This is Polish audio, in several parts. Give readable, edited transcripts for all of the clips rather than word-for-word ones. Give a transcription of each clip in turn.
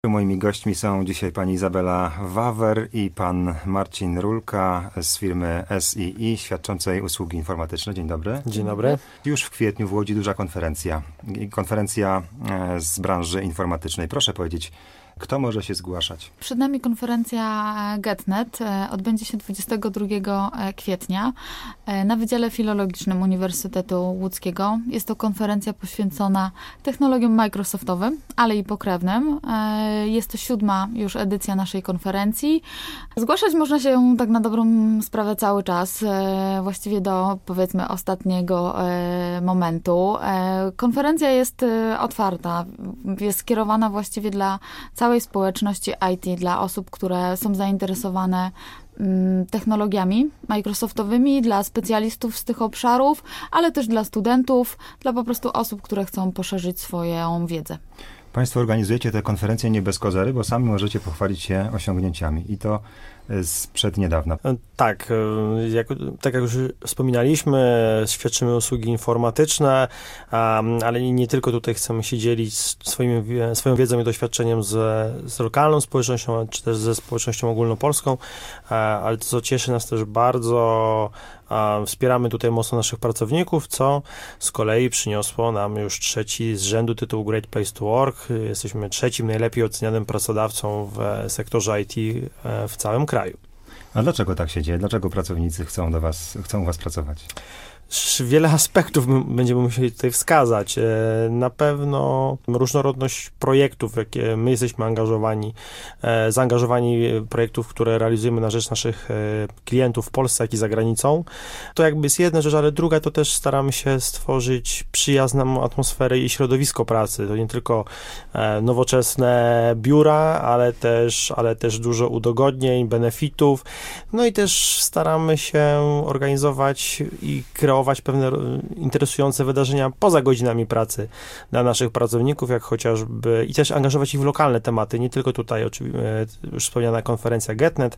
Moimi gośćmi są dzisiaj pani Izabela Wawer i pan Marcin Rulka z firmy SII, świadczącej usługi informatyczne. Dzień dobry. Dzień dobry. Już w kwietniu w Łodzi duża konferencja z branży informatycznej. Proszę powiedzieć, kto może się zgłaszać? Przed nami konferencja GetNet odbędzie się 22 kwietnia na Wydziale Filologicznym Uniwersytetu Łódzkiego. Jest to konferencja poświęcona technologiom Microsoftowym, ale i pokrewnym. Jest to 7. już edycja naszej konferencji. Zgłaszać można się tak na dobrą sprawę cały czas, właściwie do powiedzmy ostatniego momentu. Konferencja jest otwarta, jest skierowana właściwie dla całej społeczności IT, dla osób, które są zainteresowane technologiami Microsoftowymi, dla specjalistów z tych obszarów, ale też dla studentów, dla po prostu osób, które chcą poszerzyć swoją wiedzę. Państwo organizujecie te konferencje nie bez kozery, bo sami możecie pochwalić się osiągnięciami i to sprzed niedawna. Tak, tak jak już wspominaliśmy, świadczymy usługi informatyczne, ale nie tylko tutaj chcemy się dzielić swoją wiedzą i doświadczeniem z lokalną społecznością, czy też ze społecznością ogólnopolską, ale to, co cieszy nas też bardzo, wspieramy tutaj mocno naszych pracowników, co z kolei przyniosło nam już 3. z rzędu tytuł Great Place to Work. Jesteśmy 3. najlepiej ocenianym pracodawcą w sektorze IT w całym kraju. A dlaczego tak się dzieje? Dlaczego pracownicy chcą u was pracować? Wiele aspektów będziemy musieli tutaj wskazać. Na pewno różnorodność projektów, w jakie my jesteśmy zaangażowani projektów, które realizujemy na rzecz naszych klientów w Polsce, jak i za granicą. To jakby jest jedna rzecz, ale druga to też staramy się stworzyć przyjazną atmosferę i środowisko pracy. To nie tylko nowoczesne biura, ale też dużo udogodnień, benefitów. No i też staramy się organizować i kreować pewne interesujące wydarzenia poza godzinami pracy dla naszych pracowników, jak chociażby i też angażować ich w lokalne tematy, nie tylko tutaj już wspomniana konferencja GetNet,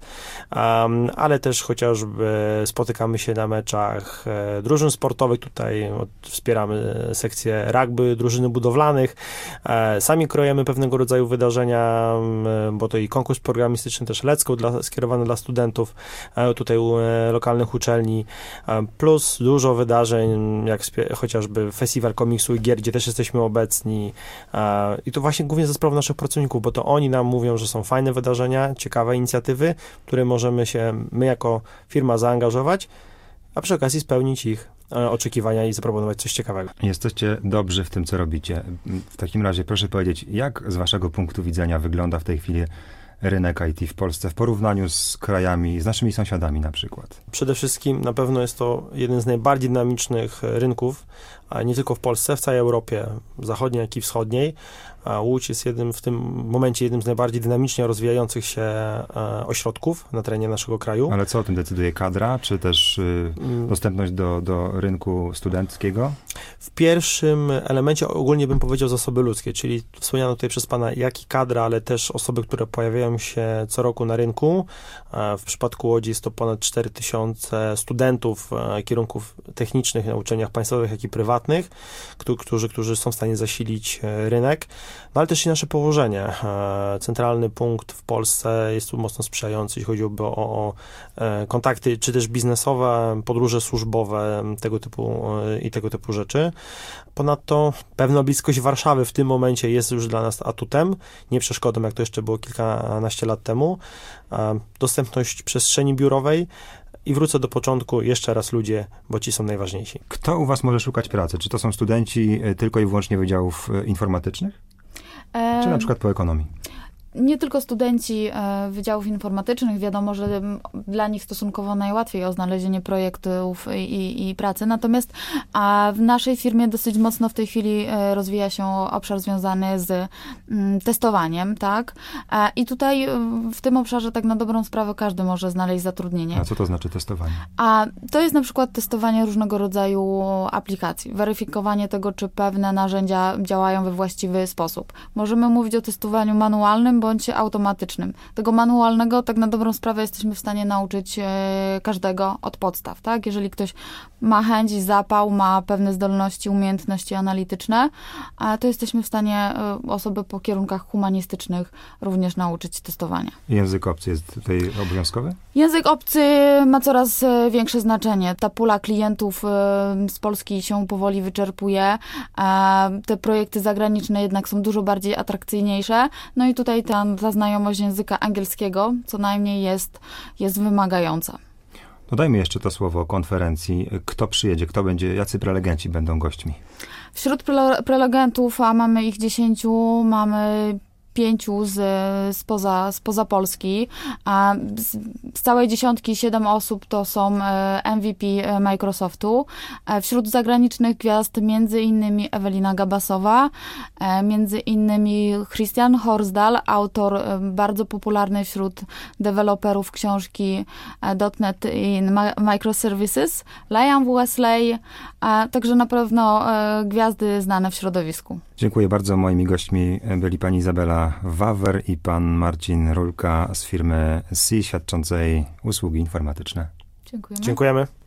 ale też chociażby spotykamy się na meczach drużyn sportowych, tutaj wspieramy sekcję rugby, drużyny budowlanych, sami kreujemy pewnego rodzaju wydarzenia, bo to i konkurs programistyczny, też Let's Go skierowany dla studentów tutaj lokalnych uczelni, plus dużo wydarzeń, jak chociażby Festiwal Komiksu i Gier, gdzie też jesteśmy obecni. I to właśnie głównie ze sprawą naszych pracowników, bo to oni nam mówią, że są fajne wydarzenia, ciekawe inicjatywy, które możemy się my jako firma zaangażować, a przy okazji spełnić ich oczekiwania i zaproponować coś ciekawego. Jesteście dobrzy w tym, co robicie. W takim razie proszę powiedzieć, jak z waszego punktu widzenia wygląda w tej chwili rynek IT w Polsce w porównaniu z krajami, z naszymi sąsiadami na przykład? Przede wszystkim na pewno jest to jeden z najbardziej dynamicznych rynków, a nie tylko w Polsce, w całej Europie Zachodniej, jak i Wschodniej. A Łódź jest w tym momencie jednym z najbardziej dynamicznie rozwijających się ośrodków na terenie naszego kraju. Ale co o tym decyduje kadra, czy też dostępność do rynku studenckiego? W pierwszym elemencie ogólnie bym powiedział zasoby ludzkie, czyli wspomniano tutaj przez pana, jak i kadra, ale też osoby, które pojawiają się co roku na rynku. W przypadku Łodzi jest to ponad 4000 studentów kierunków technicznych na uczelniach państwowych, jak i prywatnych, którzy są w stanie zasilić rynek. No ale też i nasze położenie. Centralny punkt w Polsce jest tu mocno sprzyjający, jeśli chodziłoby o kontakty, czy też biznesowe, podróże służbowe, tego typu rzeczy. Ponadto pewna bliskość Warszawy w tym momencie jest już dla nas atutem, nie przeszkodą, jak to jeszcze było kilkanaście lat temu. Dostępność przestrzeni biurowej. I wrócę do początku, jeszcze raz ludzie, bo ci są najważniejsi. Kto u was może szukać pracy? Czy to są studenci tylko i wyłącznie wydziałów informatycznych? Czy na przykład po ekonomii? Nie tylko studenci wydziałów informatycznych, wiadomo, że dla nich stosunkowo najłatwiej o znalezienie projektów i pracy, natomiast w naszej firmie dosyć mocno w tej chwili rozwija się obszar związany z testowaniem, tak? I tutaj w tym obszarze tak na dobrą sprawę każdy może znaleźć zatrudnienie. A co to znaczy testowanie? A to jest na przykład testowanie różnego rodzaju aplikacji, weryfikowanie tego, czy pewne narzędzia działają we właściwy sposób. Możemy mówić o testowaniu manualnym, bądź automatycznym. Tego manualnego tak na dobrą sprawę jesteśmy w stanie nauczyć każdego od podstaw, tak? Jeżeli ktoś ma chęć, zapał, ma pewne zdolności, umiejętności analityczne, to jesteśmy w stanie osoby po kierunkach humanistycznych również nauczyć testowania. Język obcy jest tutaj obowiązkowy? Język obcy ma coraz większe znaczenie. Ta pula klientów z Polski się powoli wyczerpuje. Te projekty zagraniczne jednak są dużo bardziej atrakcyjniejsze. No i tutaj ta znajomość języka angielskiego co najmniej jest wymagająca. Dodajmy jeszcze to słowo konferencji. Kto przyjedzie, jacy prelegenci będą gośćmi? Wśród prelegentów, a mamy ich 10, mamy 5 spoza Polski. A z całej 10 7 osób to są MVP Microsoftu. Wśród zagranicznych gwiazd między innymi Ewelina Gabasowa, między innymi Christian Horsdal, autor bardzo popularny wśród deweloperów książki .NET in Microservices, Liam Wesley, także na pewno gwiazdy znane w środowisku. Dziękuję bardzo. Moimi gośćmi byli pani Izabela Wawer i pan Marcin Rulka z firmy SEE świadczącej usługi informatyczne. Dziękujemy. Dziękujemy.